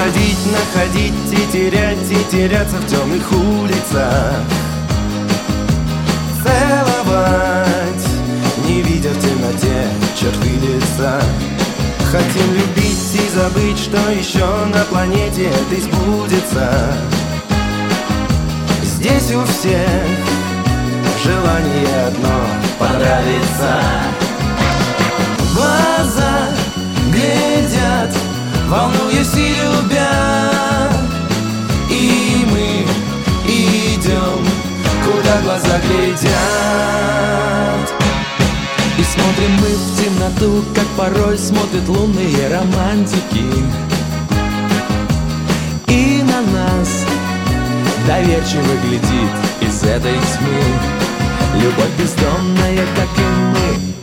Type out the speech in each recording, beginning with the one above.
бродить, находить и теряться в темных улицах, целовать, не видя в темноте черты лица. Хотим любить и забыть, что еще на планете этой сбудется. Здесь у всех желание одно — понравиться. Глаза глядят, волнуясь и любя, и мы идем, куда глаза глядят. И смотрим мы в темноту, как порой смотрят лунные романтики. И на нас доверчиво глядит из этой тьмы любовь бездомная, как и мы.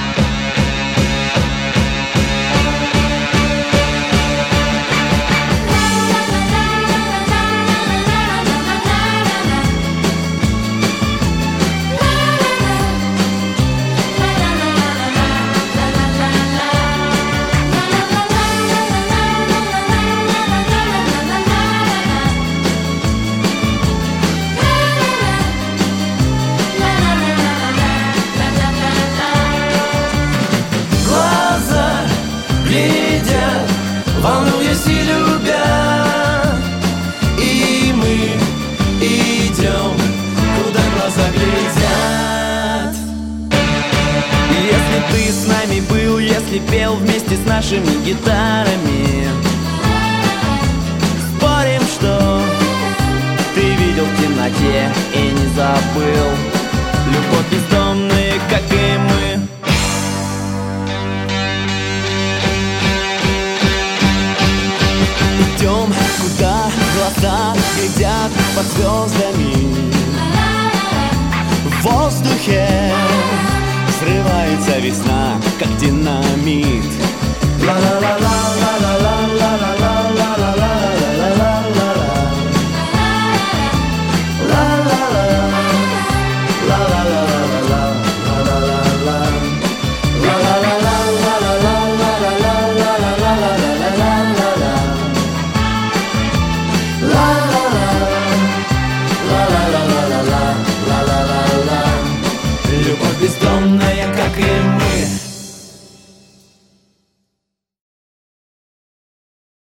Волнуясь и любя, и мы идем, куда глаза глядят. Если ты с нами был, если пел вместе с нашими гитарами, спорим, что ты видел в темноте и не забыл любовь бездомная, как и мы. Идем, куда глаза глядят под звездами. В воздухе взрывается весна, как динамит. Ла-ла-ла-ла.